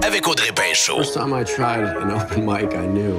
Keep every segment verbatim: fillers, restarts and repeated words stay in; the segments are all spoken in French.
avec Audrey Pinchot. First time I tried an open mic, I knew.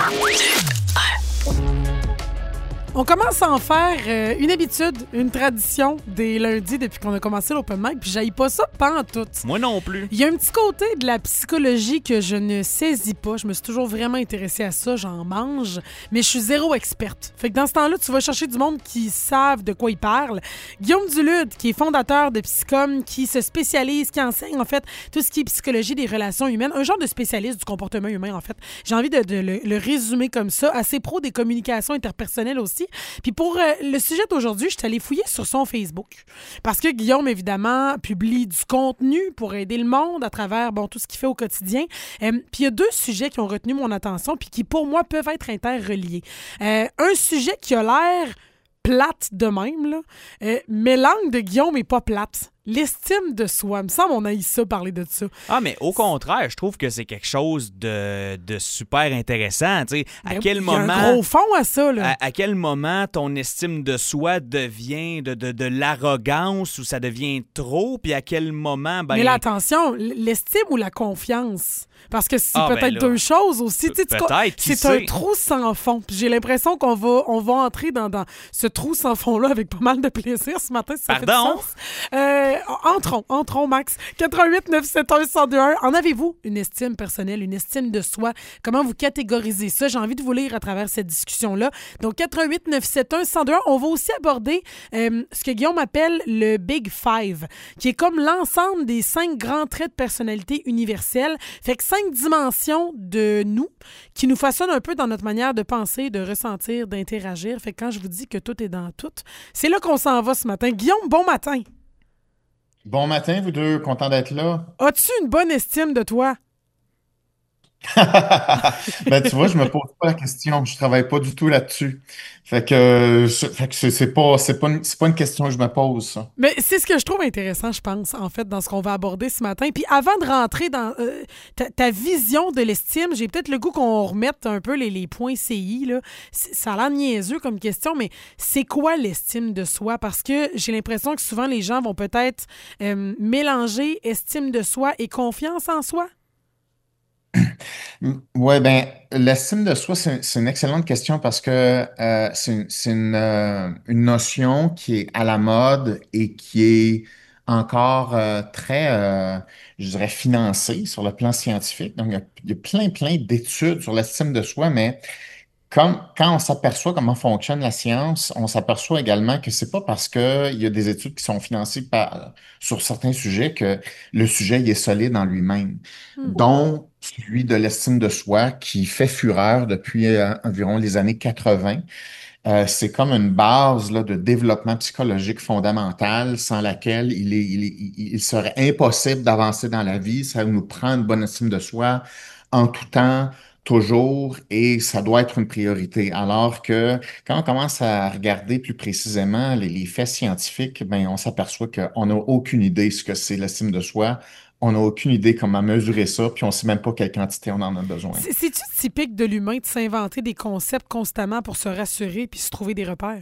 On commence à en faire euh, une habitude, une tradition des lundis depuis qu'on a commencé l'open mic, puis j'haïs pas ça pantoute. Moi non plus. Il y a un petit côté de la psychologie que je ne saisis pas. Je me suis toujours vraiment intéressée à ça, j'en mange, mais je suis zéro experte. Fait que dans ce temps-là, tu vas chercher du monde qui savent de quoi ils parlent. Guillaume Dulude, qui est fondateur de Psychom, qui se spécialise, qui enseigne en fait tout ce qui est psychologie des relations humaines, un genre de spécialiste du comportement humain en fait. J'ai envie de, de le, le résumer comme ça, assez pro des communications interpersonnelles aussi. Puis pour euh, le sujet d'aujourd'hui, je suis allée fouiller sur son Facebook. Parce que Guillaume, évidemment, publie du contenu pour aider le monde à travers bon, tout ce qu'il fait au quotidien. Euh, puis il y a deux sujets qui ont retenu mon attention puis qui, pour moi, peuvent être interreliés. Euh, un sujet qui a l'air plate de même, là, euh, mais l'angle de Guillaume est pas plate. L'estime de soi. Il me semble qu'on a eu ça, parler de ça. Ah, mais au contraire, je trouve que c'est quelque chose de, de super intéressant. Tu sais, à Ben, quel il y moment... a un gros fond à ça, là. À, à quel moment ton estime de soi devient de, de, de l'arrogance ou ça devient trop, puis à quel moment... Ben, mais là, attention, l'estime ou la confiance? Parce que c'est Ah, peut-être ben là, deux choses aussi. pe- Tu sais, tu peut-être, qui c'est un sait? trou sans fond. Puis j'ai l'impression qu'on va, on va entrer dans, dans ce trou sans fond-là avec pas mal de plaisir ce matin, si ça Pardon? fait du sens. Euh, entrons, entrons, Max. quatre-vingt-huit neuf sept un un deux un. En avez-vous une estime personnelle, une estime de soi? Comment vous catégorisez ça? J'ai envie de vous lire à travers cette discussion-là. Donc, quatre-vingt-huit neuf sept un un deux un. On va aussi aborder euh, ce que Guillaume appelle le Big Five, qui est comme l'ensemble des cinq grands traits de personnalité universels. Fait que cinq dimensions de nous qui nous façonnent un peu dans notre manière de penser, de ressentir, d'interagir. Fait que quand je vous dis que tout est dans tout, c'est là qu'on s'en va ce matin. Guillaume, bon matin. Bon matin, vous deux, content d'être là. As-tu une bonne estime de toi? Ben, tu vois, je me pose pas la question, je travaille pas du tout là-dessus. Fait que, euh, c'est- fait que c'est c'est pas, c'est pas, une- c'est pas une question que je me pose, ça. Mais c'est ce que je trouve intéressant, je pense, en fait, dans ce qu'on va aborder ce matin. Puis avant de rentrer dans euh, ta, ta vision de l'estime, j'ai peut-être le goût qu'on remette un peu les, les points C I, là. C'est- Ça a l'air niaiseux comme question, mais c'est quoi l'estime de soi? Parce que j'ai l'impression que souvent les gens vont peut-être euh, mélanger estime de soi et confiance en soi. Mm, Ouais, ben, l'estime de soi, c'est c'est une excellente question parce que euh, c'est une, c'est une, euh, une notion qui est à la mode et qui est encore euh, très, euh, je dirais, financée sur le plan scientifique. Donc, il y a, il y a plein, plein d'études sur l'estime de soi, mais Comme, quand on s'aperçoit comment fonctionne la science, on s'aperçoit également que c'est pas parce qu'il y a des études qui sont financées par, sur certains sujets que le sujet il est solide en lui-même, Hmm. dont celui de l'estime de soi qui fait fureur depuis euh, environ les années quatre-vingts. Euh, c'est comme une base là, de développement psychologique fondamental sans laquelle il est, il est- il- il serait impossible d'avancer dans la vie. Ça nous prend une bonne estime de soi en tout temps, toujours, et ça doit être une priorité. Alors que quand on commence à regarder plus précisément les, les faits scientifiques, ben, on s'aperçoit qu'on n'a aucune idée ce que c'est l'estime de soi. On n'a aucune idée comment mesurer ça, puis on ne sait même pas quelle quantité on en a besoin. C'est- C'est-tu typique de l'humain de s'inventer des concepts constamment pour se rassurer puis se trouver des repères?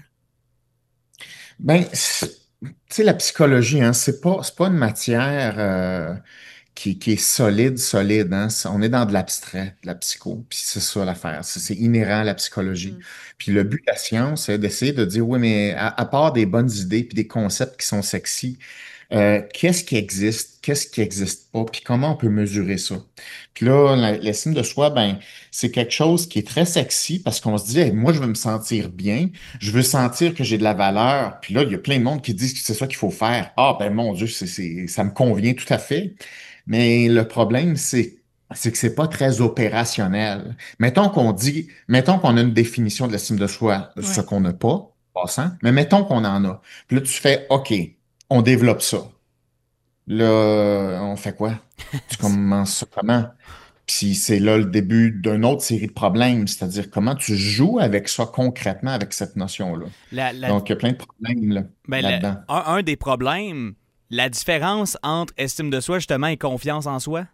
Ben, c'est- tu sais, la psychologie, hein, c'est pas, c'est pas une matière euh, qui, qui est solide, solide. Hein. C'est- On est dans de l'abstrait, de la psycho. Puis c'est ça l'affaire. C'est c'est inhérent à la psychologie. Mm. Puis le but de la science, c'est d'essayer de dire, oui, mais à, à part des bonnes idées puis des concepts qui sont sexy, euh, qu'est-ce qui existe, qu'est-ce qui n'existe pas, puis comment on peut mesurer ça? Puis là, la- l'estime de soi, ben, c'est quelque chose qui est très sexy parce qu'on se dit, Hey, moi, je veux me sentir bien, je veux sentir que j'ai de la valeur. Puis là, il y a plein de monde qui disent que c'est ça qu'il faut faire. Ah, ben mon Dieu, c'est, c'est- ça me convient tout à fait. Mais le problème, c'est c'est que c'est pas très opérationnel. Mettons qu'on dit, mettons qu'on a une définition de l'estime de soi, ce Ouais. qu'on n'a pas, en passant, mais mettons qu'on en a. Puis là, tu fais, OK, on développe ça. Là, on fait quoi? Tu commences ça comment? Puis c'est là le début d'une autre série de problèmes, c'est-à-dire comment tu joues avec ça concrètement, avec cette notion-là. La, la- Donc, il y a plein de problèmes là, ben, la- là-dedans. un, un des problèmes, la différence entre estime de soi, justement, et confiance en soi.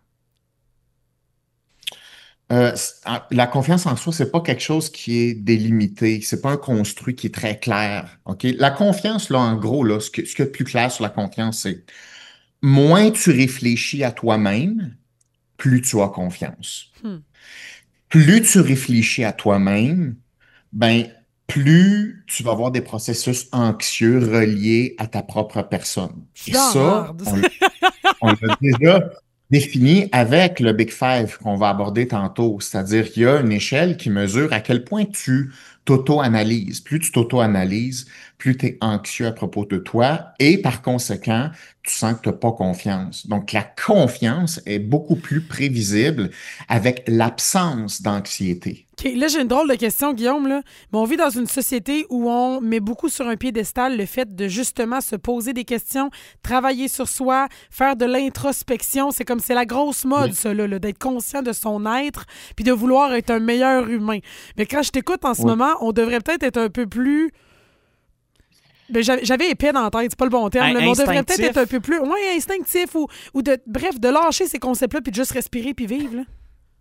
Euh, c- ah, la confiance en soi, c'est pas quelque chose qui est délimité. C'est pas un construit qui est très clair. OK? La confiance, là, en gros, là, ce que, ce qu'il y a de plus clair sur la confiance, c'est moins tu réfléchis à toi-même, plus tu as confiance. Hmm. Plus tu réfléchis à toi-même, ben, plus tu vas avoir des processus anxieux reliés à ta propre personne. Je suis Et dans la ça, marde. on, l- on l'a déjà défini avec le Big Five qu'on va aborder tantôt. C'est-à-dire qu'il y a une échelle qui mesure à quel point tu t'auto-analyses. Plus tu t'auto-analyses, plus tu es anxieux à propos de toi et par conséquent, tu sens que tu n'as pas confiance. Donc, la confiance est beaucoup plus prévisible avec l'absence d'anxiété. OK, là, j'ai une drôle de question, Guillaume. Là. Mais on vit dans une société où on met beaucoup sur un piédestal le fait de justement se poser des questions, travailler sur soi, faire de l'introspection. C'est comme c'est la grosse mode, Oui. ça, là, là, d'être conscient de son être puis de vouloir être un meilleur humain. Mais quand je t'écoute en ce Oui. moment, on devrait peut-être être un peu plus. Ben, j'avais, j'avais épais dans la tête, c'est pas le bon terme, In- là, mais on devrait peut-être instinctif. être un peu plus ouais, instinctif ou, ou de, bref, de lâcher ces concepts-là puis de juste respirer puis vivre. Là.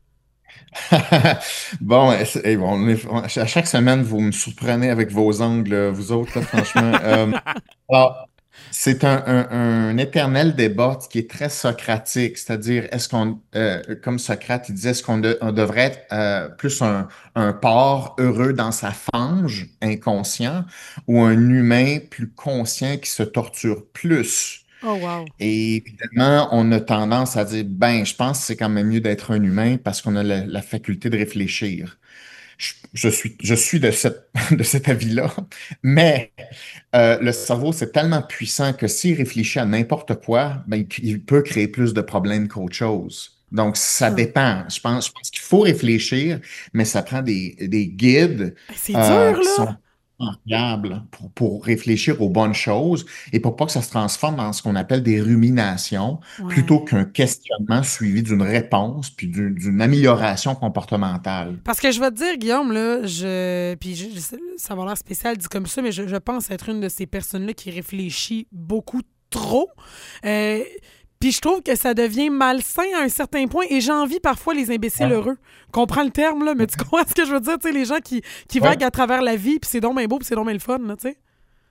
Bon, euh, c'est- eh, bon, on est- on- à chaque semaine, vous me surprenez avec vos angles, euh, vous autres, là, franchement. Euh, alors, c'est un, un- un éternel débat qui est très socratique, c'est-à-dire, est-ce qu'on, euh, comme Socrate, il disait, est-ce qu'on de- on devrait être euh, plus un, un porc heureux dans sa fange, inconscient, ou un humain plus conscient qui se torture plus? Oh, wow. Et évidemment, on a tendance à dire, ben, je pense que c'est quand même mieux d'être un humain parce qu'on a la, la faculté de réfléchir. Je, je suis, je suis de cette, de cet avis-là, mais euh, le cerveau, c'est tellement puissant que s'il réfléchit à n'importe quoi, ben, il il peut créer plus de problèmes qu'autre chose. Donc, ça Hmm. dépend. Je pense, je pense qu'il faut réfléchir, mais ça prend des, des guides C'est euh, dur, qui là. sont fiables pour, pour réfléchir aux bonnes choses et pour pas que ça se transforme en ce qu'on appelle des ruminations, Ouais. plutôt qu'un questionnement suivi d'une réponse puis d'une d'une amélioration comportementale. Parce que je vais te dire, Guillaume, là, je. Puis je- je- ça va l'air spécial dit comme ça, mais je, je pense être une de ces personnes-là qui réfléchit beaucoup trop. Euh, Puis je trouve que ça devient malsain à un certain point et j'envie parfois les imbéciles Ouais. heureux. Comprends le terme, là, mais tu comprends ce que je veux dire? Tu sais, les gens qui, qui Ouais. vaguent à travers la vie, puis c'est donc bien beau, puis c'est donc bien le fun, là, tu sais.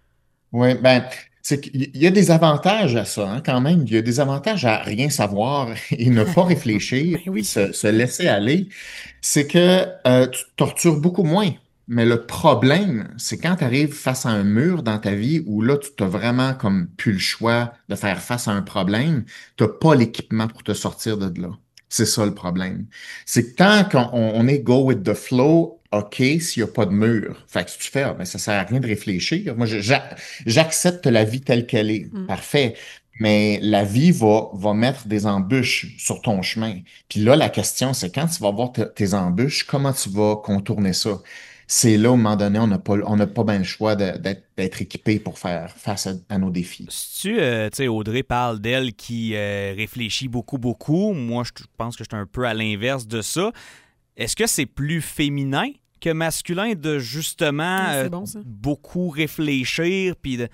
Oui, ben, c'est qu'il y a des avantages à ça, hein, quand même. Il y a des avantages à rien savoir et ne pas réfléchir, Ben oui. se, se laisser aller. C'est que euh, tu te tortures beaucoup moins. Mais le problème, c'est quand tu arrives face à un mur dans ta vie où là, tu n'as vraiment comme plus le choix de faire face à un problème, tu n'as pas l'équipement pour te sortir de là. C'est ça le problème. C'est que tant qu'on on est go with the flow, OK, s'il n'y a pas de mur. Fait que si tu fais, ah, ben, ça sert à rien de réfléchir. Moi, je- j'a- j'accepte la vie telle qu'elle est. Mm. Parfait. Mais la vie va, va mettre des embûches sur ton chemin. Puis là, la question, c'est quand tu vas voir te- tes embûches, comment tu vas contourner ça? C'est là, au moment donné, on n'a pas, on n'a pas bien le choix de- d'être d'être équipé pour faire face à, à nos défis. Si tu, euh, tu sais, Audrey parle d'elle qui euh, réfléchit beaucoup, beaucoup. Moi, je pense que je suis un peu à l'inverse de ça. Est-ce que c'est plus féminin que masculin de justement Ah, c'est euh, bon, ça. beaucoup réfléchir puis de...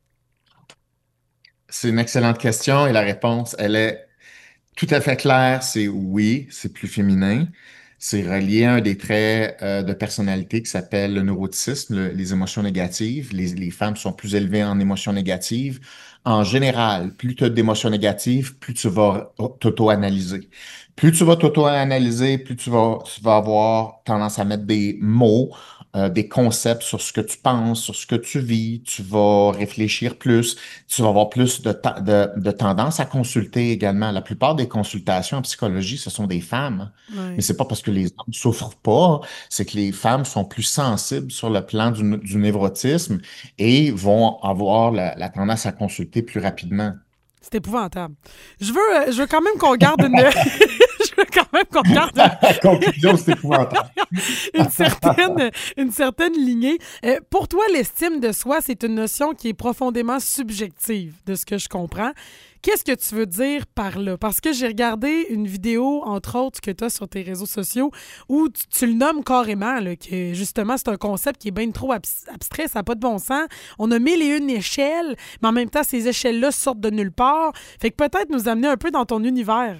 C'est une excellente question et la réponse, elle est tout à fait claire, c'est oui, c'est plus féminin. C'est relié à un des traits euh, de personnalité qui s'appelle le neuroticisme, le- les émotions négatives. Les, les femmes sont plus élevées en émotions négatives. En général, plus tu as d'émotions négatives, plus tu vas t'auto-analyser. Plus tu vas t'auto-analyser, plus tu vas, tu vas avoir tendance à mettre des mots, euh, des concepts sur ce que tu penses, sur ce que tu vis. Tu vas réfléchir plus. Tu vas avoir plus de, ta- de, de tendance à consulter également. La plupart des consultations en psychologie, ce sont des femmes. Ouais. Mais c'est pas parce que les hommes souffrent pas, c'est que les femmes sont plus sensibles sur le plan du, du névrotisme et vont avoir la, la tendance à consulter plus rapidement. C'est épouvantable. Je veux, euh, je veux quand même qu'on garde une. Je veux quand même qu'on garde une, La conclusion, c'est épouvantable. une certaine, une certaine lignée. Euh, pour toi, l'estime de soi, c'est une notion qui est profondément subjective, de ce que je comprends. Qu'est-ce que tu veux dire par là? Parce que j'ai regardé une vidéo, entre autres, que tu as sur tes réseaux sociaux, où tu, tu le nommes carrément, là, que justement, c'est un concept qui est bien trop abs- abstrait, ça n'a pas de bon sens. On a mille et une échelles, mais en même temps, ces échelles-là sortent de nulle part. Fait que peut-être nous amener un peu dans ton univers.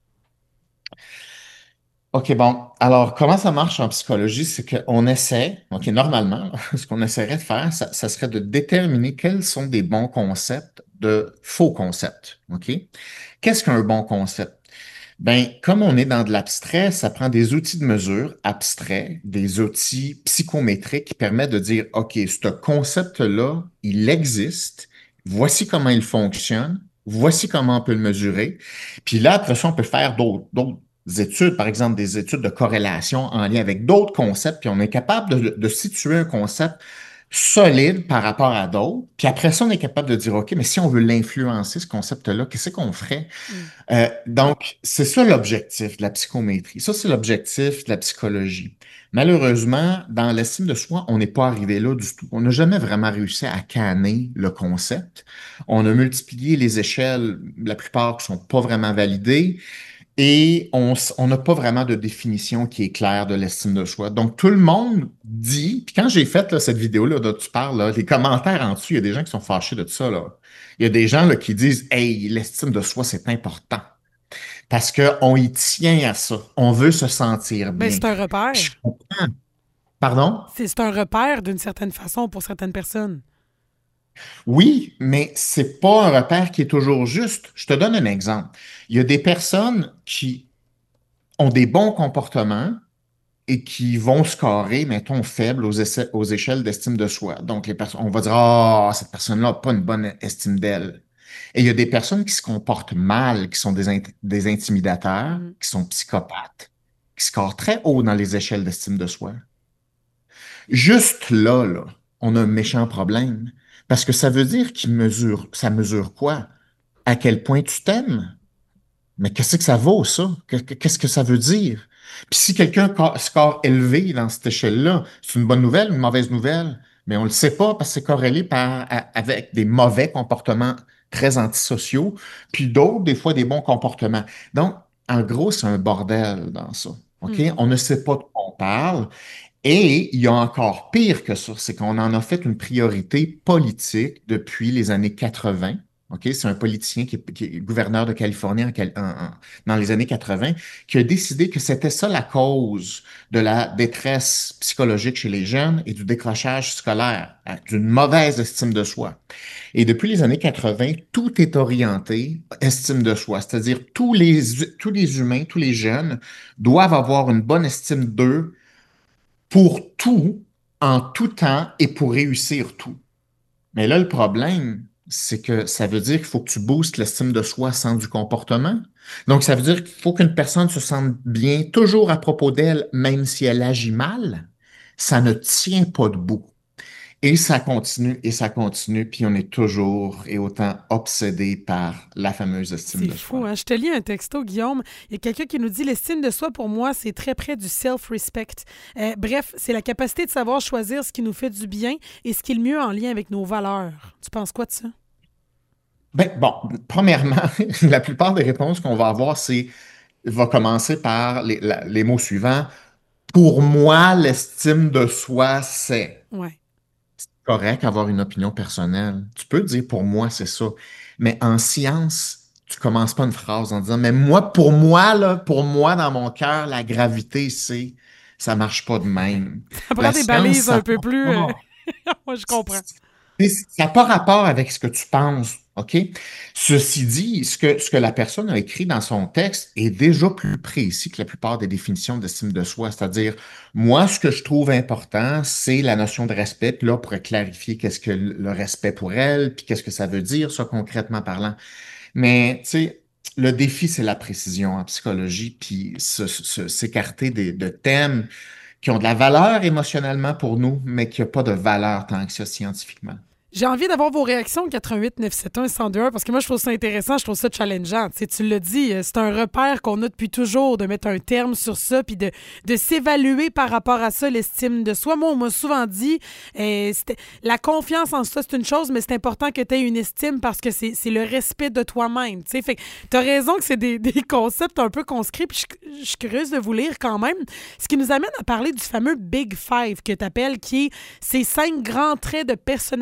OK, bon. Alors, comment ça marche en psychologie? C'est qu'on essaie, OK, normalement, là, ce qu'on essaierait de faire, ça, ça serait de déterminer quels sont des bons concepts de faux concepts. OK? Qu'est-ce qu'un bon concept? Ben, comme on est dans de l'abstrait, ça prend des outils de mesure abstraits, des outils psychométriques qui permettent de dire, OK, ce concept-là, il existe, voici comment il fonctionne, voici comment on peut le mesurer. Puis là, après ça, on peut faire d'autres, d'autres études, par exemple des études de corrélation en lien avec d'autres concepts, puis on est capable de, de situer un concept solide par rapport à d'autres. Puis après ça, on est capable de dire, OK, mais si on veut l'influencer, ce concept-là, qu'est-ce qu'on ferait? Mm. Euh, donc, c'est ça l'objectif de la psychométrie. Ça, c'est l'objectif de la psychologie. Malheureusement, dans l'estime de soi, on n'est pas arrivé là du tout. On n'a jamais vraiment réussi à canner le concept. On a multiplié les échelles, la plupart qui sont pas vraiment validées. Et on s- on n'a pas vraiment de définition qui est claire de l'estime de soi. Donc, tout le monde dit, puis quand j'ai fait là, cette vidéo-là dont tu parles, là, les commentaires en dessous, il y a des gens qui sont fâchés de ça, là. Il y a des gens là, qui disent, Hey, l'estime de soi, c'est important. Parce qu'on y tient à ça. On veut se sentir Ben, bien. c'est un repère. Je comprends. Pardon? C'est c'est un repère d'une certaine façon pour certaines personnes. Oui, mais c'est pas un repère qui est toujours juste. Je te donne un exemple. Il y a des personnes qui ont des bons comportements et qui vont scorer, mettons, faible aux, essais- aux échelles d'estime de soi. Donc, les personnes, on va dire, ah, cette personne-là n'a pas une bonne estime d'elle. Et il y a des personnes qui se comportent mal, qui sont des, int- des intimidateurs, Mm. qui sont psychopathes, qui scorent très haut dans les échelles d'estime de soi. Juste là, là, on a un méchant problème. Parce que ça veut dire qu'il mesure, ça mesure quoi? À quel point tu t'aimes? Mais qu'est-ce que ça vaut, ça? Que- que- Qu'est-ce que ça veut dire? Puis si quelqu'un ca- score élevé dans cette échelle-là, c'est une bonne nouvelle ou une mauvaise nouvelle? Mais on ne le sait pas parce que c'est corrélé par, à- avec des mauvais comportements très antisociaux, puis d'autres, des fois, des bons comportements. Donc, en gros, c'est un bordel dans ça. OK? Mm. On ne sait pas de quoi on parle. Et il y a encore pire que ça, c'est qu'on en a fait une priorité politique depuis les années quatre-vingts. OK? C'est un politicien qui est, qui est gouverneur de Californie en Cal- en- en- dans les années quatre-vingts qui a décidé que c'était ça la cause de la détresse psychologique chez les jeunes et du décrochage scolaire, à- d'une mauvaise estime de soi. Et depuis les années quatre-vingts, tout est orienté estime de soi, c'est-à-dire tous les, tous les humains, tous les jeunes doivent avoir une bonne estime d'eux pour tout, en tout temps et pour réussir tout. Mais là, le problème, c'est que ça veut dire qu'il faut que tu boostes l'estime de soi sans du comportement. Donc, ça veut dire qu'il faut qu'une personne se sente bien toujours à propos d'elle, même si elle agit mal. Ça ne tient pas debout. Et ça continue et ça continue, puis on est toujours et autant obsédé par la fameuse estime C'est de fou, soi. hein? Je te lis un texto, Guillaume. Il y a quelqu'un qui nous dit l'estime de soi, pour moi, c'est très près du self-respect. Euh, bref, c'est la capacité de savoir choisir ce qui nous fait du bien et ce qui est le mieux en lien avec nos valeurs. Tu penses quoi de ça? Ben, bon, premièrement, la plupart des réponses qu'on va avoir, c'est va commencer par les, la- les mots suivants. Pour moi, l'estime de soi, c'est Ouais. correct avoir une opinion personnelle. Tu peux dire pour moi, c'est ça. Mais en science, tu commences pas une phrase en disant, mais moi, pour moi, là, pour moi, dans mon cœur, la gravité, c'est, ça marche pas de même. Ça prend La des science, balises ça un peu prend plus. euh, pas. Moi, je comprends. Et Ça n'a pas rapport avec ce que tu penses, OK? Ceci dit, ce que, ce que la personne a écrit dans son texte est déjà plus précis que la plupart des définitions d'estime de soi. C'est-à-dire, moi, ce que je trouve important, c'est la notion de respect. Puis là, on pourrait clarifier qu'est-ce que le respect pour elle, puis qu'est-ce que ça veut dire, ça, concrètement parlant. Mais, tu sais, le défi, c'est la précision en psychologie, puis se- se- s'écarter des, de thèmes qui ont de la valeur émotionnellement pour nous, mais qui n'ont pas de valeur tant que ça scientifiquement. J'ai envie d'avoir vos réactions au quatre-vingt-huit neuf cent soixante-onze cent deux un parce que moi, je trouve ça intéressant, je trouve ça challengeant. Tu sais, tu l'as dit, euh, c'est un repère qu'on a depuis toujours de mettre un terme sur ça puis de, de s'évaluer par rapport à ça, l'estime de soi. Moi, on m'a souvent dit, euh, c'était- la confiance en soi, c'est une chose, mais c'est important que tu aies une estime parce que c'est c'est le respect de toi-même. Tu sais, fait que t'as raison que c'est des, des concepts un peu conscrits puis je, je suis curieuse de vous lire quand même. Ce qui nous amène à parler du fameux Big Five que tu appelles, qui est ces cinq grands traits de personnalité-là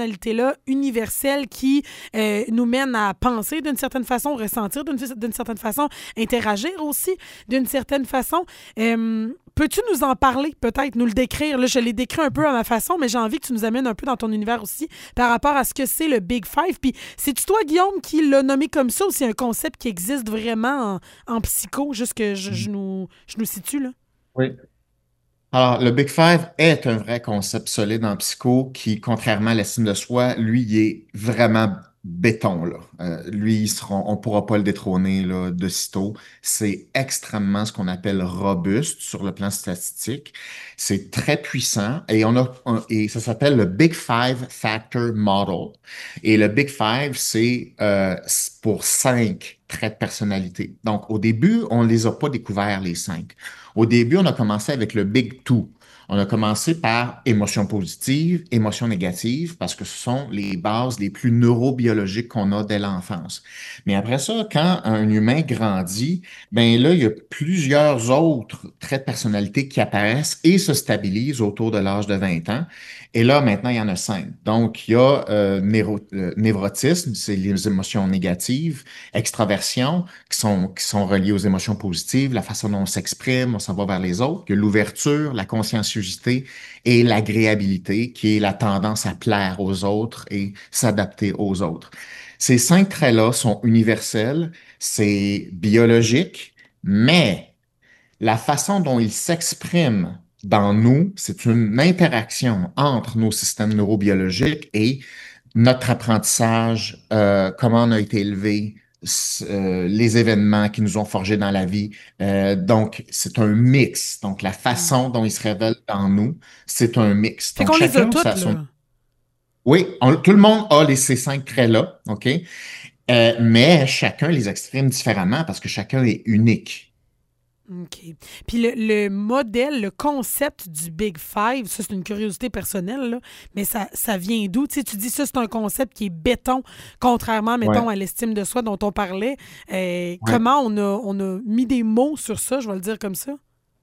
modèle-là universel qui euh, nous mène à penser d'une certaine façon, ressentir d'une, d'une certaine façon, interagir aussi d'une certaine façon. Euh, peux-tu nous en parler, peut-être, nous le décrire? Là, je l'ai décrit un peu à ma façon, mais j'ai envie que tu nous amènes un peu dans ton univers aussi par rapport à ce que c'est le Big Five. Puis c'est-tu toi, Guillaume, qui l'a nommé comme ça ou c'est un concept qui existe vraiment en, en psycho, juste que je, je, nous, je nous situe, là? Oui. Alors, le Big Five est un vrai concept solide en psycho qui, contrairement à l'estime de soi, lui, il est vraiment béton, là. Euh, lui, il sera- on ne pourra pas le détrôner, là, de sitôt. C'est extrêmement ce qu'on appelle robuste sur le plan statistique. C'est très puissant et on a, un- et ça s'appelle le Big Five Factor Model. Et le Big Five, c'est euh, c'est pour cinq traits de personnalité. Donc, au début, on ne les a pas découverts, les cinq. Au début, on a commencé avec le Big Two. On a commencé par émotions positives, émotions négatives, parce que ce sont les bases les plus neurobiologiques qu'on a dès l'enfance. Mais après ça, quand un humain grandit, ben là, il y a plusieurs autres traits de personnalité qui apparaissent et se stabilisent autour de l'âge de vingt ans. Et là, maintenant, il y en a cinq. Donc, il y a euh, néro- euh, névrotisme, c'est les émotions négatives, extraversion, qui sont, qui sont reliées aux émotions positives, la façon dont on s'exprime, on s'en va vers les autres. Il y a l'ouverture, la conscienciosité et l'agréabilité, qui est la tendance à plaire aux autres et s'adapter aux autres. Ces cinq traits-là sont universels, c'est biologique, mais la façon dont ils s'expriment dans nous, c'est une interaction entre nos systèmes neurobiologiques et notre apprentissage, euh, comment on a été élevé, s- euh, les événements qui nous ont forgés dans la vie. Euh, donc, c'est un mix. Donc, la Mm. façon dont ils se révèlent dans nous, c'est un mix. Fait Donc, qu'on les a chacun, toutes, ça, son... là. Oui, on- tout le monde a les, ces cinq traits-là, OK? Euh, mais chacun les exprime différemment parce que chacun est unique. OK. Puis le, le modèle, le concept du Big Five, ça, c'est une curiosité personnelle, là, mais ça, ça vient d'où? Tu sais, tu dis ça, c'est un concept qui est béton, contrairement, mettons, Ouais, à l'estime de soi dont on parlait. Euh, ouais. comment on a, on a mis des mots sur ça, je vais le dire comme ça?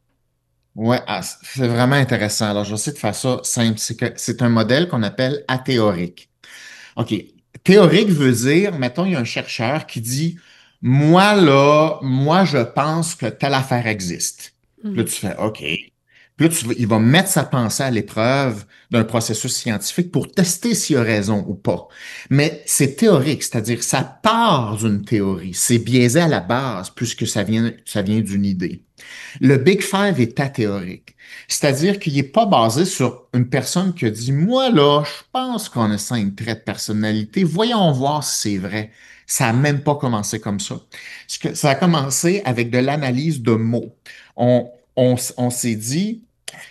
Ouais, ah, c'est vraiment intéressant. Alors, je vais essayer de faire ça simple. C'est que c'est un modèle qu'on appelle athéorique. OK. Théorique veut dire, mettons, il y a un chercheur qui dit, moi, là, moi, je pense que telle affaire existe. Puis là, Mhm. tu fais, OK. Puis là, tu vas- il va mettre sa pensée à l'épreuve d'un processus scientifique pour tester s'il a raison ou pas. Mais c'est théorique, c'est-à-dire ça part d'une théorie. C'est biaisé à la base puisque ça vient, ça vient d'une idée. Le Big Five est athéorique. C'est-à-dire qu'il n'est pas basé sur une personne qui a dit, moi, là, je pense qu'on a cinq traits de personnalité. Voyons voir si c'est vrai. Ça n'a même pas commencé comme ça. Ce que- Ça a commencé avec de l'analyse de mots. On, on, s- on s'est dit,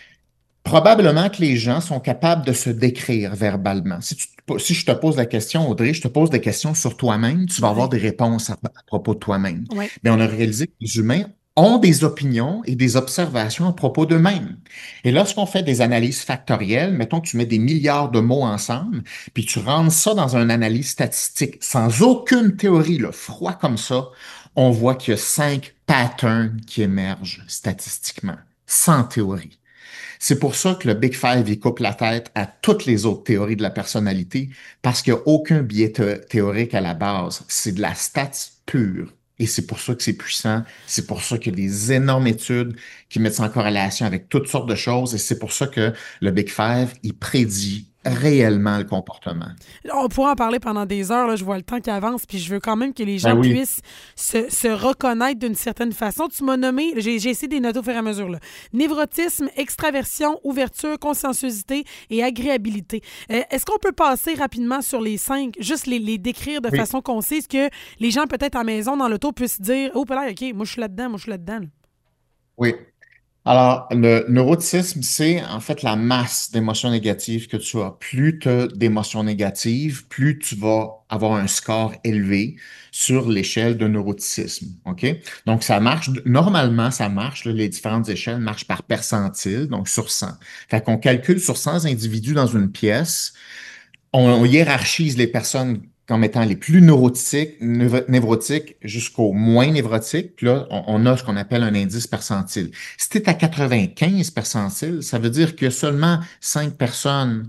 probablement que les gens sont capables de se décrire verbalement. Si, tu te po- si je te pose la question, Audrey, je te pose des questions sur toi-même, tu vas avoir Ouais. des réponses à, à propos de toi-même. Ouais. Mais on a réalisé que les humains ont des opinions et des observations à propos d'eux-mêmes. Et lorsqu'on fait des analyses factorielles, mettons que tu mets des milliards de mots ensemble, puis tu rentres ça dans une analyse statistique sans aucune théorie, là, froid comme ça, on voit qu'il y a cinq patterns qui émergent statistiquement, sans théorie. C'est pour ça que le Big Five, il coupe la tête à toutes les autres théories de la personnalité, parce qu'il n'y a aucun biais thé- théorique à la base. C'est de la stats pure. Et c'est pour ça que c'est puissant. C'est pour ça qu'il y a des énormes études qui mettent ça en corrélation avec toutes sortes de choses. Et c'est pour ça que le Big Five, il prédit réellement le comportement. On pourrait en parler pendant des heures, là, je vois le temps qui avance, puis je veux quand même que les Ben gens oui. puissent se, se reconnaître d'une certaine façon. Tu m'as nommé, j'ai j'ai essayé de les noter au fur et à mesure, là. Névrotisme, extraversion, ouverture, conscienciosité et agréabilité. Euh, Est-ce qu'on peut passer rapidement sur les cinq, juste les, les décrire de Oui. façon concise, que les gens peut-être à la maison, dans l'auto, puissent dire, oh, là, OK, moi je suis là-dedans, moi je suis là-dedans. Là. Oui. Alors, le neuroticisme, c'est en fait la masse d'émotions négatives que tu as. Plus tu as d'émotions négatives, plus tu vas avoir un score élevé sur l'échelle de neuroticisme. OK? Donc, ça marche, normalement, ça marche, là, les différentes échelles marchent par percentile, donc sur cent. Fait qu'on calcule sur cent individus dans une pièce, on, on hiérarchise les personnes comme étant les plus neurotiques, név- névrotiques jusqu'aux moins névrotiques. Puis là, on, on a ce qu'on appelle un indice percentile. Si tu es à quatre-vingt-quinze percentiles, ça veut dire qu'il y a seulement cinq personnes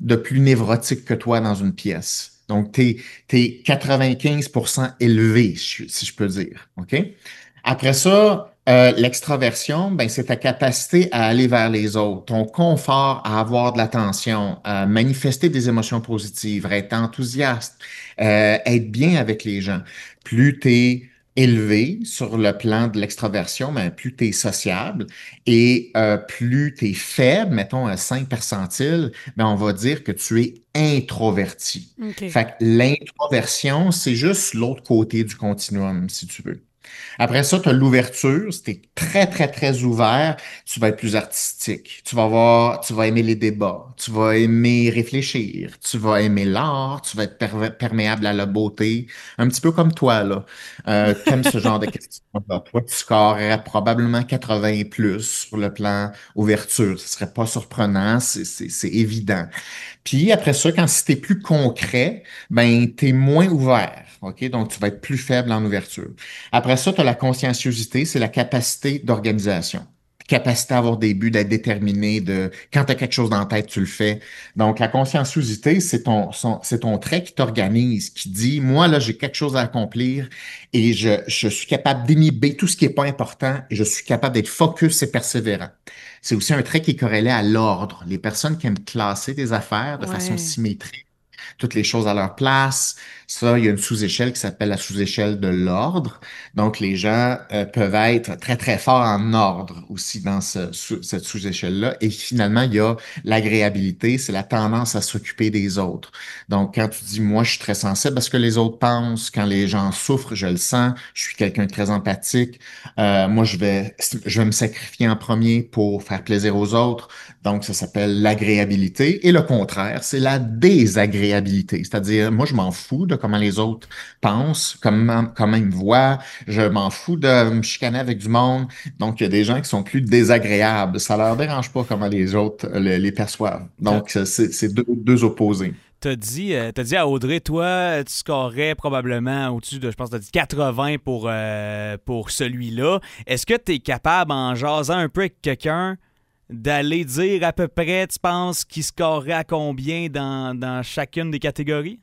de plus névrotique que toi dans une pièce. Donc, t'es, t'es quatre-vingt-quinze pour cent élevé, si je peux dire. OK? Après ça, euh, l'extraversion, ben, c'est ta capacité à aller vers les autres, ton confort à avoir de l'attention, à manifester des émotions positives, à être enthousiaste, euh, être bien avec les gens. Plus tu es élevé sur le plan de l'extraversion, ben, plus tu es sociable et euh, plus tu es faible, mettons un cinq percentile, ben, on va dire que tu es introverti. OK. Fait que l'introversion, c'est juste l'autre côté du continuum, si tu veux. Après ça, tu as l'ouverture. Si tu es très, très, très ouvert, tu vas être plus artistique. Tu vas avoir, tu vas aimer les débats. Tu vas aimer réfléchir. Tu vas aimer l'art. Tu vas être per- perméable à la beauté. Un petit peu comme toi, là. Euh, t'aimes ce genre de questions-là. Toi, tu scorerais probablement quatre-vingts et plus sur le plan ouverture. Ce serait pas surprenant. C'est, c'est, c'est évident. Puis après ça, quand si t'es plus concret, ben, t'es moins ouvert. OK? Donc, tu vas être plus faible en ouverture. Après ça, tu as la conscienciosité, c'est la capacité d'organisation. Capacité à avoir des buts, d'être déterminé, de quand tu as quelque chose dans la tête, tu le fais. Donc, la conscienciosité, c'est ton, son- c'est ton trait qui t'organise, qui dit, moi, là, j'ai quelque chose à accomplir et je, je suis capable d'inhiber tout ce qui n'est pas important et je suis capable d'être focus et persévérant. C'est aussi un trait qui est corrélé à l'ordre. Les personnes qui aiment classer des affaires de façon Ouais. symétrique, toutes les choses à leur place. Ça, il y a une sous-échelle qui s'appelle la sous-échelle de l'ordre. Donc, les gens euh, peuvent être très, très forts en ordre aussi dans ce, sous- cette sous-échelle-là. Et finalement, il y a l'agréabilité, c'est la tendance à s'occuper des autres. Donc, quand tu dis, moi, je suis très sensible à ce que les autres pensent, quand les gens souffrent, je le sens, je suis quelqu'un de très empathique. Euh, moi, je vais, je vais me sacrifier en premier pour faire plaisir aux autres. Donc, ça s'appelle l'agréabilité. Et le contraire, c'est la désagréabilité. C'est-à-dire, moi, je m'en fous de comment les autres pensent, comment, comment ils me voient. Je m'en fous de me chicaner avec du monde. Donc, il y a des gens qui sont plus désagréables. Ça leur dérange pas comment les autres euh, les, les perçoivent. Donc, c'est c'est deux, deux opposés. T'as dit, euh, t'as dit à Audrey, toi, tu scorerais probablement au-dessus de, je pense, t'as dit quatre-vingts pour, euh, pour celui-là. Est-ce que tu es capable, en jasant un peu avec quelqu'un, d'aller dire à peu près, tu penses, qu'il scorerait à combien dans, dans chacune des catégories?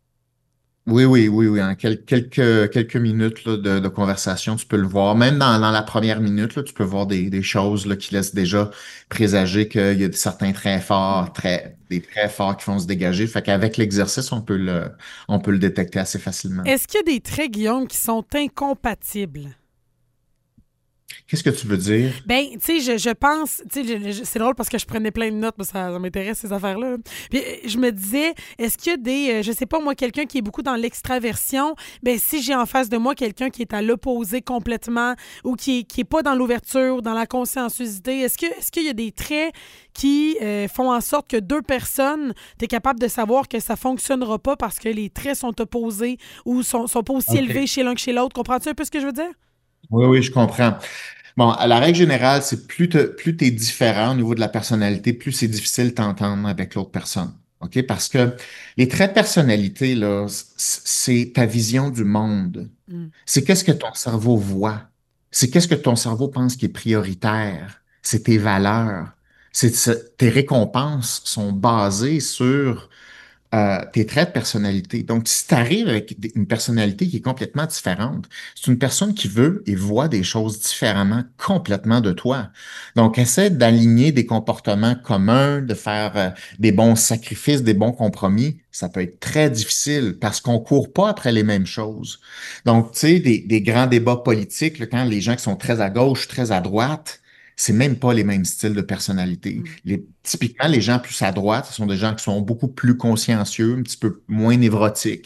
Oui, oui, oui, oui. En quel- quelques, quelques minutes là, de, de conversation, tu peux le voir. Même dans, dans la première minute, là, tu peux voir des, des choses là, qui laissent déjà présager qu'il y a certains traits forts, très, des traits forts qui vont se dégager. Fait qu'avec l'exercice, on peut le, on peut le détecter assez facilement. Est-ce qu'il y a des traits, Guillaume, qui sont incompatibles? Qu'est-ce que tu veux dire? Ben, tu sais, je, je pense, tu sais, je- je- c'est drôle parce que je prenais plein de notes, parce que ça, ça m'intéresse ces affaires-là. là. Puis euh, je me disais, est-ce qu'il y a des, euh, je sais pas moi, quelqu'un qui est beaucoup dans l'extraversion, ben si j'ai en face de moi quelqu'un qui est à l'opposé complètement ou qui est, qui est pas dans l'ouverture, dans la conscienciosité, est-ce que, est-ce qu'il y a des traits qui euh, font en sorte que deux personnes, tu es capable de savoir que ça fonctionnera pas parce que les traits sont opposés ou sont, sont pas aussi OK. élevés chez l'un que chez l'autre? Comprends-tu un peu ce que je veux dire? Oui, oui, je comprends. Bon, à la règle générale, c'est plus te, plus t'es différent au niveau de la personnalité, plus c'est difficile de t'entendre avec l'autre personne. OK? Parce que les traits de personnalité, là, c- c'est ta vision du monde. Mm. C'est qu'est-ce que ton cerveau voit. C'est qu'est-ce que ton cerveau pense qui est prioritaire. C'est tes valeurs. C'est, c'est- tes récompenses sont basées sur euh, tes traits de personnalité. Donc, si tu arrives avec des- une personnalité qui est complètement différente, c'est une personne qui veut et voit des choses différemment complètement de toi. Donc, essaie d'aligner des comportements communs, de faire euh, des bons sacrifices, des bons compromis. Ça peut être très difficile parce qu'on court pas après les mêmes choses. Donc, tu sais, des, des grands débats politiques, là, quand les gens qui sont très à gauche, très à droite, c'est même pas les mêmes styles de personnalité. Les, typiquement, les gens plus à droite, ce sont des gens qui sont beaucoup plus consciencieux, un petit peu moins névrotiques.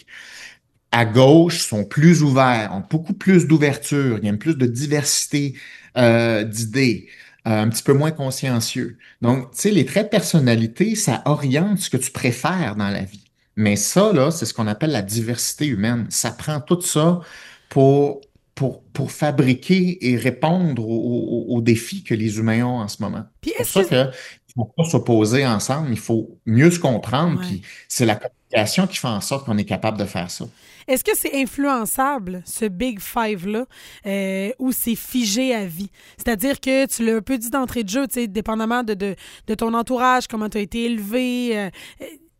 À gauche, sont plus ouverts, ont beaucoup plus d'ouverture, il y a plus de diversité euh, d'idées, euh, un petit peu moins consciencieux. Donc, tu sais, les traits de personnalité, ça oriente ce que tu préfères dans la vie. Mais ça, là, c'est ce qu'on appelle la diversité humaine. Ça prend tout ça pour pour, pour fabriquer et répondre aux, aux- aux défis que les humains ont en ce moment. Puis C'est pour est-ce ça que... que il ne faut pas s'opposer ensemble, il faut mieux se comprendre, Ouais. puis c'est la communication qui fait en sorte qu'on est capable de faire ça. Est-ce que c'est influençable, ce Big Five-là, euh, ou c'est figé à vie? C'est-à-dire que tu l'as un peu dit d'entrée de jeu, tu sais, dépendamment de, de, de ton entourage, comment tu as été élevé. euh,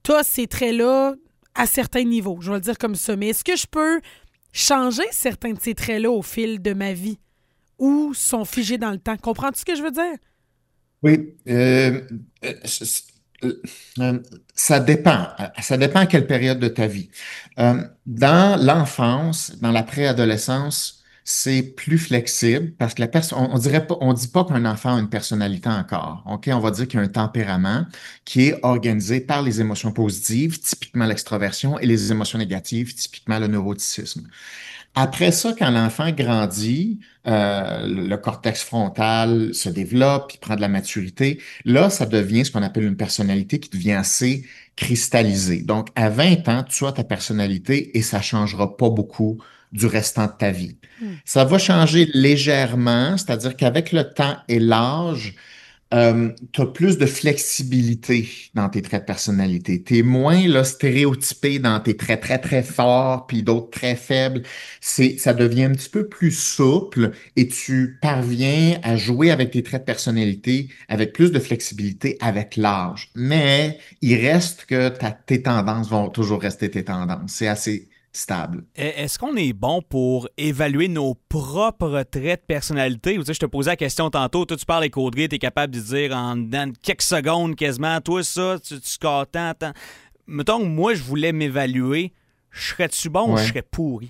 tu as ces traits-là à certains niveaux. Je vais le dire comme ça. Mais est-ce que je peux changer certains de ces traits-là au fil de ma vie ou sont figés dans le temps? Comprends-tu ce que je veux dire? Oui, euh, euh, c- c- euh, ça dépend. Ça dépend à quelle période de ta vie. Euh, dans l'enfance, dans la préadolescence, c'est plus flexible parce que la personne, on, on dirait pas, on dit pas qu'un enfant a une personnalité encore. OK? On va dire qu'il y a un tempérament qui est organisé par les émotions positives, typiquement l'extroversion, et les émotions négatives, typiquement le neuroticisme. Après ça, quand l'enfant grandit, euh, le le cortex frontal se développe, il prend de la maturité. Là, ça devient ce qu'on appelle une personnalité qui devient assez cristallisée. Donc, à vingt ans, tu as ta personnalité et ça changera pas beaucoup du restant de ta vie. Hmm. Ça va changer légèrement, c'est-à-dire qu'avec le temps et l'âge, euh, tu as plus de flexibilité dans tes traits de personnalité. Tu es moins là, stéréotypé dans tes traits très, très forts, puis d'autres très faibles. C'est, ça devient un petit peu plus souple et tu parviens à jouer avec tes traits de personnalité avec plus de flexibilité avec l'âge. Mais il reste que ta, tes tendances vont toujours rester tes tendances. C'est assez stable. Est-ce qu'on est bon pour évaluer nos propres traits de personnalité? Tu sais, je te posais la question tantôt. Toi, tu parles avec Audrey, tu es capable de dire en dans quelques secondes quasiment, toi, ça, tu, tu scores tant, tant. Mettons que moi, je voulais m'évaluer. Je serais-tu bon ou je Ouais. serais pourri?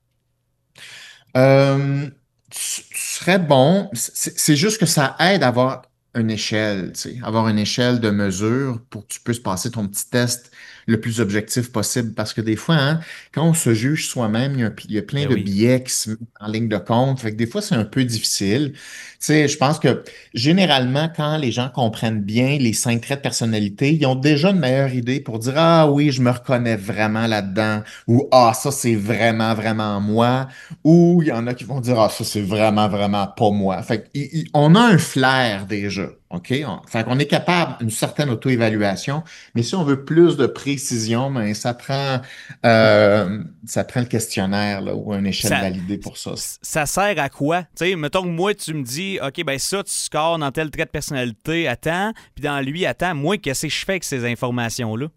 Euh, tu, tu serais bon. C'est c'est juste que ça aide à avoir une échelle, tu sais, avoir une échelle de mesure pour que tu puisses passer ton petit test le plus objectif possible. Parce que des fois, hein, quand on se juge soi-même, il y a, un- il y a plein Ben de oui. biais qui se mettent en ligne de compte. Fait que des fois, c'est un peu difficile. Tu sais, je pense que généralement, quand les gens comprennent bien les cinq traits de personnalité, ils ont déjà une meilleure idée pour dire, ah oui, je me reconnais vraiment là-dedans, ou ah, ça, c'est vraiment, vraiment moi. Ou il y en a qui vont dire, ah, ça, c'est vraiment, vraiment pas moi. Fait que, il- il- on a un flair déjà, OK? On, fait qu'on est capable d'une certaine auto-évaluation, mais si on veut plus de précision, ben, ça prend, euh, ça prend le questionnaire, là, ou une échelle Ça, validée pour ça. ça sert à quoi? Tu sais, mettons que moi, tu me dis, OK, ben ça, tu scores dans tel trait de personnalité à temps, puis dans lui à temps. Moi, qu'est-ce que je fais avec ces informations-là?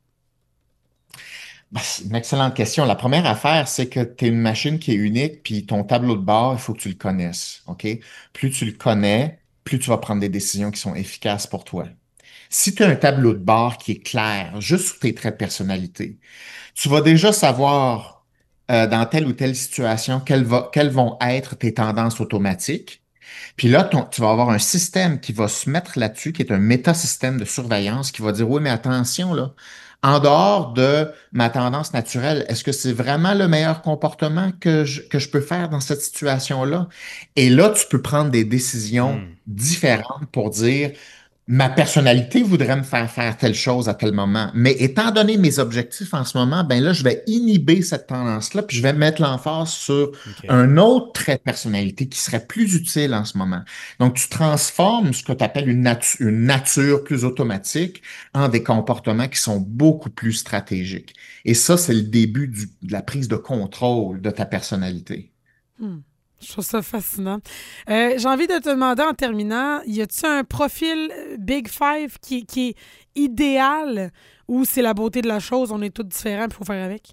Ben, c'est une excellente question. La première affaire, c'est que tu es une machine qui est unique, puis ton tableau de bord, il faut que tu le connaisses, OK? Plus tu le connais, plus tu vas prendre des décisions qui sont efficaces pour toi. Si tu as un tableau de bord qui est clair, juste sur tes traits de personnalité, tu vas déjà savoir euh, dans telle ou telle situation quelles, va- quelles vont être tes tendances automatiques. Puis là, ton- tu vas avoir un système qui va se mettre là-dessus, qui est un métasystème de surveillance, qui va dire, oui, mais attention, là, en dehors de ma tendance naturelle, est-ce que c'est vraiment le meilleur comportement que je, que je peux faire dans cette situation-là? Et là, tu peux prendre des décisions Hmm. différentes pour dire, ma personnalité voudrait me faire faire telle chose à tel moment. Mais étant donné mes objectifs en ce moment, ben là, je vais inhiber cette tendance-là, puis je vais mettre l'emphase sur OK. un autre trait de personnalité qui serait plus utile en ce moment. Donc, tu transformes ce que tu appelles une, natu- une nature plus automatique en des comportements qui sont beaucoup plus stratégiques. Et ça, c'est le début du- de la prise de contrôle de ta personnalité. Hmm. Je trouve ça fascinant. Euh, j'ai envie de te demander en terminant, y a-tu un profil euh, Big Five qui, qui est idéal ou c'est la beauté de la chose, on est tous différents, il faut faire avec?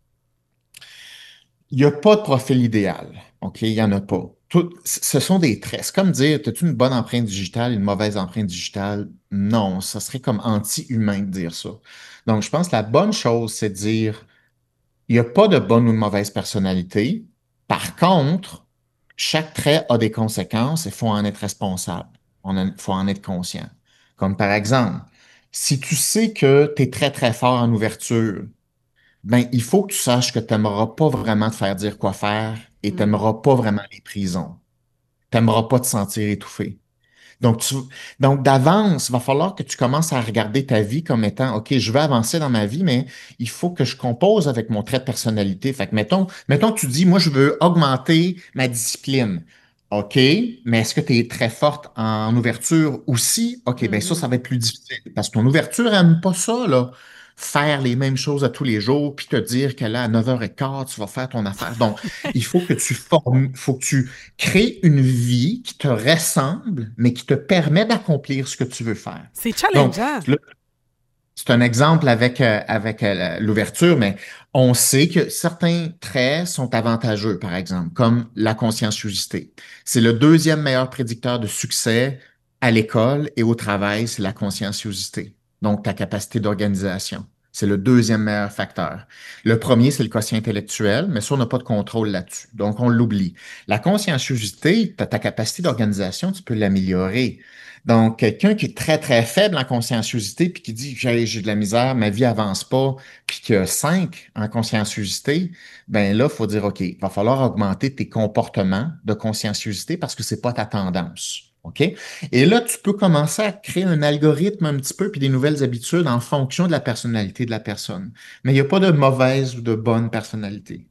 Il n'y a pas de profil idéal, OK? Il n'y en a pas. Tout, ce sont des traits. C'est comme dire, as-tu une bonne empreinte digitale, une mauvaise empreinte digitale? Non, ça serait comme anti-humain de dire ça. Donc, je pense que la bonne chose, c'est de dire, il n'y a pas de bonne ou de mauvaise personnalité. Par contre, chaque trait a des conséquences et il faut en être responsable. Il faut en être conscient. Comme par exemple, si tu sais que tu es très, très fort en ouverture, ben, il faut que tu saches que tu n'aimeras pas vraiment te faire dire quoi faire et tu Hmm. n'aimeras pas vraiment les prisons. Tu n'aimeras pas te sentir étouffé. Donc, tu, donc d'avance, il va falloir que tu commences à regarder ta vie comme étant, OK, je veux avancer dans ma vie, mais il faut que je compose avec mon trait de personnalité. Fait que, mettons, mettons que tu dis, moi, je veux augmenter ma discipline. OK, mais est-ce que tu es très forte en ouverture aussi? OK, ben ça, Mhm. ça va être plus difficile parce que ton ouverture aime pas ça, là. Faire les mêmes choses à tous les jours, puis te dire que là, à neuf heures quinze, tu vas faire ton affaire. Donc, il faut que tu formes, il faut que tu crée une vie qui te ressemble, mais qui te permet d'accomplir ce que tu veux faire. C'est Donc, challengeant. là, C'est un exemple avec, euh, avec euh, l'ouverture, mais on sait que certains traits sont avantageux, par exemple, comme la conscienciosité. C'est le deuxième meilleur prédicteur de succès à l'école et au travail, c'est la conscienciosité. Donc, ta capacité d'organisation. C'est le deuxième meilleur facteur. Le premier, c'est le quotient intellectuel, mais ça, on n'a pas de contrôle là-dessus. Donc, on l'oublie. La conscienciosité, ta, ta capacité d'organisation, tu peux l'améliorer. Donc, quelqu'un qui est très, très faible en conscienciosité, puis qui dit j'ai, j'ai de la misère, ma vie avance pas, puis qui a cinq en conscienciosité, ben là, il faut dire, OK, il va falloir augmenter tes comportements de conscienciosité parce que c'est pas ta tendance. OK? Et là, tu peux commencer à créer un algorithme un petit peu, puis des nouvelles habitudes en fonction de la personnalité de la personne. Mais il n'y a pas de mauvaise ou de bonne personnalité.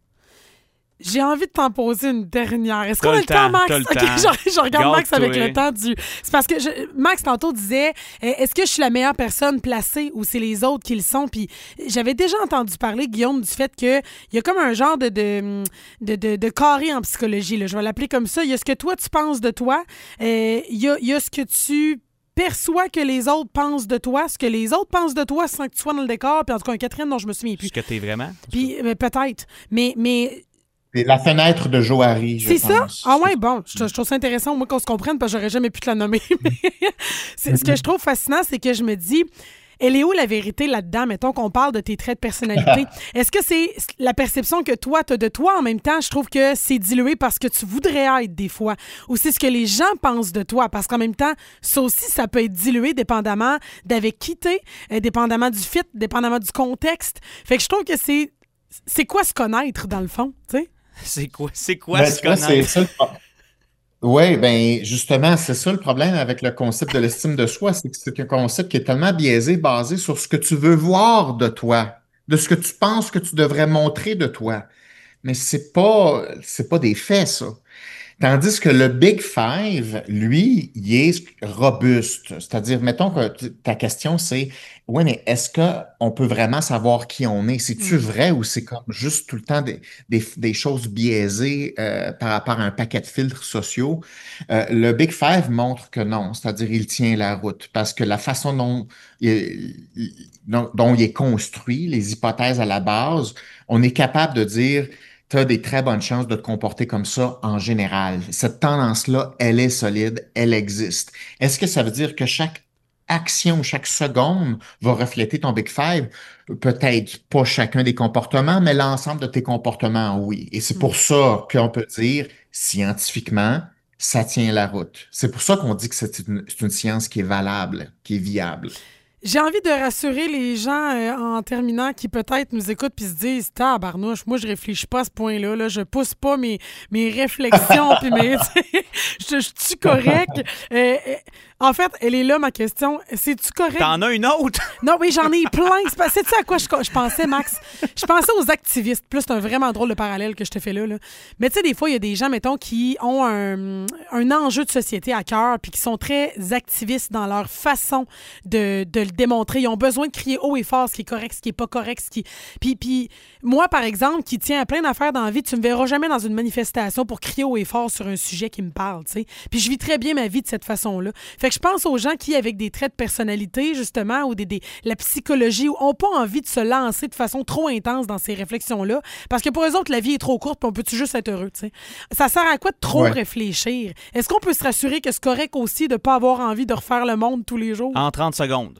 J'ai envie de t'en poser une dernière. Est-ce qu'on T'as a le le temps, temps, Max? t'as le OK, temps. je, je regarde Max avec Garde-toi. le temps du... C'est parce que je- Max, tantôt, disait euh, est-ce que je suis la meilleure personne placée ou c'est les autres qui le sont? Puis j'avais déjà entendu parler, Guillaume, du fait qu'il y a comme un genre de, de, de, de, de carré en psychologie. Là. Je vais l'appeler comme ça. Il y a ce que toi, tu penses de toi. Euh, Il y, a, il y a ce que tu perçois que les autres pensent de toi, ce que les autres pensent de toi sans que tu sois dans le décor. Puis en tout cas, un quatrième dont je me souviens plus. Ce que t'es vraiment. Puis euh, peut-être. Mais... mais C'est la fenêtre de Johari, je c'est ça? pense. Ah ouais, bon, je, je trouve ça intéressant, au moins qu'on se comprenne, parce que j'aurais jamais pu te la nommer. Mais c'est- ce que je trouve fascinant, c'est que je me dis, elle est où la vérité là-dedans? Mettons qu'on parle de tes traits de personnalité. Est-ce que c'est la perception que toi, tu as de toi en même temps? Je trouve que c'est dilué parce que tu voudrais être des fois. Ou c'est ce que les gens pensent de toi. Parce qu'en même temps, ça aussi, ça peut être dilué dépendamment d'avec qui t'es, euh, dépendamment du fit, dépendamment du contexte. Fait que je trouve que c'est... C'est quoi se connaître, dans le fond, tu sais? C'est quoi, c'est quoi Ben, se tu vois, c'est connaître? ça le pro- Oui, ben justement, c'est ça le problème avec le concept de l'estime de soi, c'est que c'est un concept qui est tellement biaisé, basé sur ce que tu veux voir de toi, de ce que tu penses que tu devrais montrer de toi. Mais c'est pas, c'est pas des faits, ça. Tandis que le Big Five, lui, il est robuste. C'est-à-dire, mettons que t- ta question, c'est, ouais, mais est-ce qu'on peut vraiment savoir qui on est? C'est-tu Mm. vrai ou c'est comme juste tout le temps des, des, des choses biaisées euh, par rapport à un paquet de filtres sociaux? Euh, le Big Five montre que non. C'est-à-dire, il tient la route parce que la façon dont il, dont, dont il est construit, les hypothèses à la base, on est capable de dire tu as des très bonnes chances de te comporter comme ça en général. Cette tendance-là, elle est solide, elle existe. Est-ce que ça veut dire que chaque action, chaque seconde va refléter ton Big Five? Peut-être pas chacun des comportements, mais l'ensemble de tes comportements, oui. Et c'est Mm. pour ça qu'on peut dire, scientifiquement, ça tient la route. C'est pour ça qu'on dit que c'est une, c'est une science qui est valable, qui est viable. J'ai envie de rassurer les gens euh, en terminant qui peut-être nous écoutent puis se disent tabarnouche, moi je réfléchis pas à ce point-là, là, je pousse pas mes, mes réflexions puis mes je, je suis correct. Euh, euh, en fait, elle est là ma question, c'est-tu correct? T'en as une autre? Non, oui, j'en ai plein. C'est pas- sais-tu à quoi je, je pensais, Max? Je pensais aux activistes. Plus, c'est un vraiment drôle de parallèle que je te fais là. là. Mais tu sais, des fois, il y a des gens, mettons, qui ont un, un enjeu de société à cœur puis qui sont très activistes dans leur façon de, de le démontrer. Ils ont besoin de crier haut et fort ce qui est correct, ce qui est pas correct. Ce qui... Puis, puis moi, par exemple, qui tiens à plein d'affaires dans la vie, tu me verras jamais dans une manifestation pour crier haut et fort sur un sujet qui me parle, tu sais. Puis je vis très bien ma vie de cette façon-là. Fait que je pense aux gens qui, avec des traits de personnalité, justement, ou des, des, la psychologie, n'ont pas envie de se lancer de façon trop intense dans ces réflexions-là, parce que pour eux autres, la vie est trop courte, puis on peut-tu juste être heureux, tu sais. Ça sert à quoi de trop Ouais. réfléchir? Est-ce qu'on peut se rassurer que c'est correct aussi de ne pas avoir envie de refaire le monde tous les jours? En trente secondes.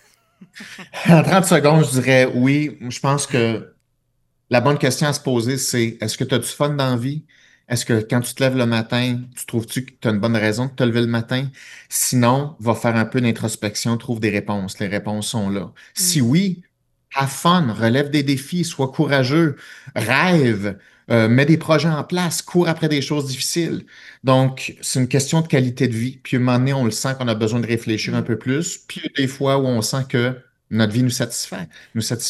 En trente secondes, je dirais oui. Je pense que la bonne question à se poser, c'est est-ce que tu as du fun dans la vie? Est-ce que quand tu te lèves le matin, tu trouves-tu que tu as une bonne raison de te lever le matin? Sinon, va faire un peu d'introspection, trouve des réponses. Les réponses sont là. Si oui, have fun, relève des défis, sois courageux, rêve, euh, mets des projets en place, cours après des choses difficiles. Donc, c'est une question de qualité de vie. Puis, à un moment donné, on le sent qu'on a besoin de réfléchir un peu plus. Puis, il y a des fois où on sent que notre vie nous satisfait, nous satisfait.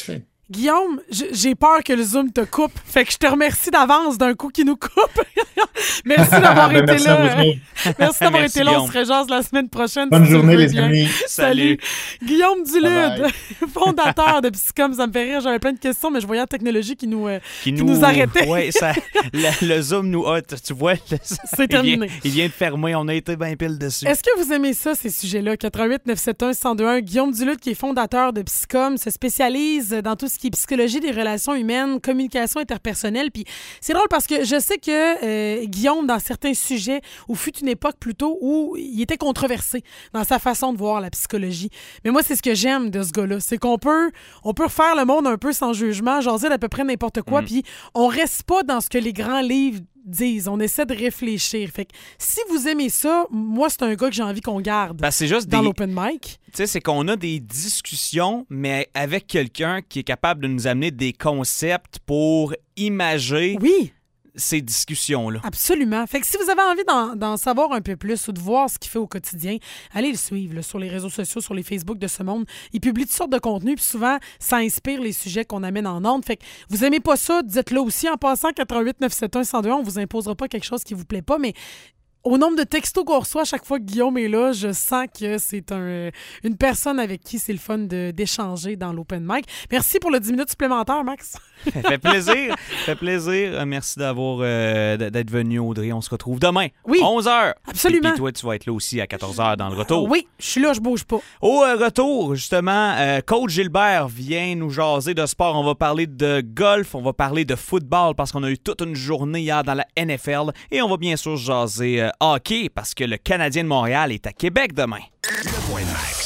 Guillaume, j- j'ai peur que le Zoom te coupe. Fait que je te remercie d'avance d'un coup qui nous coupe. Merci d'avoir Ben, été merci là. à vous autres. Merci d'avoir Merci, été là. On Guillaume. se rejase la semaine prochaine. Bonne si tu le journée, veux les bien. amis. Salut. Guillaume Dulude, Bye fondateur de Psycom. Ça me fait rire. J'avais plein de questions, mais je voyais la technologie qui nous, euh, Qui qui nous arrêtait. Ouais, ça, le, le Zoom nous a, tu vois, le- C'est terminé. Il vient, il vient de fermer, on a été bien pile dessus. Est-ce que vous aimez ça, ces sujets-là? quatre-vingt-huit neuf sept un un zéro deux un. Guillaume Dulude, qui est fondateur de Psycom, se spécialise dans tout ce qui est psychologie des relations humaines, communication interpersonnelle. Puis c'est drôle parce que je sais que euh, Guillaume, dans certains sujets, ou fut une époque plutôt où il était controversé dans sa façon de voir la psychologie. Mais moi, c'est ce que j'aime de ce gars-là. C'est qu'on peut, on peut refaire le monde un peu sans jugement, jaser d'à peu près n'importe quoi, Mm. puis on reste pas dans ce que les grands livres disent. On essaie de réfléchir. Fait que si vous aimez ça, moi, c'est un gars que j'ai envie qu'on garde Parce que c'est juste dans des, l'open mic. tu sais, c'est qu'on a des discussions, mais avec quelqu'un qui est capable de nous amener des concepts pour imager Oui, ces discussions-là. absolument. Fait que si vous avez envie d'en, d'en savoir un peu plus ou de voir ce qu'il fait au quotidien, allez le suivre là, sur les réseaux sociaux, sur les Facebook de ce monde. Il publie toutes sortes de contenus, puis souvent, ça inspire les sujets qu'on amène en ondes. Fait que vous aimez pas ça, dites-le aussi en passant quatre-vingt-huit neuf sept un un zéro deux un. On vous imposera pas quelque chose qui vous plaît pas, mais au nombre de textos qu'on reçoit à chaque fois que Guillaume est là, je sens que c'est un, une personne avec qui c'est le fun de, d'échanger dans l'open mic. Merci pour le dix minutes supplémentaires, Max. Ça fait plaisir. Ça fait plaisir. Euh, Merci d'avoir euh, d- d'être venu, Audrey. On se retrouve demain. Oui, onze heures. absolument. Et puis toi, tu vas être là aussi à quatorze heures dans le retour. Oui, je suis là, je bouge pas. Au euh, retour, justement, euh, Coach Gilbert vient nous jaser de sport. On va parler de golf, on va parler de football parce qu'on a eu toute une journée hier dans la N F L. Et on va bien sûr jaser euh, hockey parce que le Canadien de Montréal est à Québec demain. Le Point Max.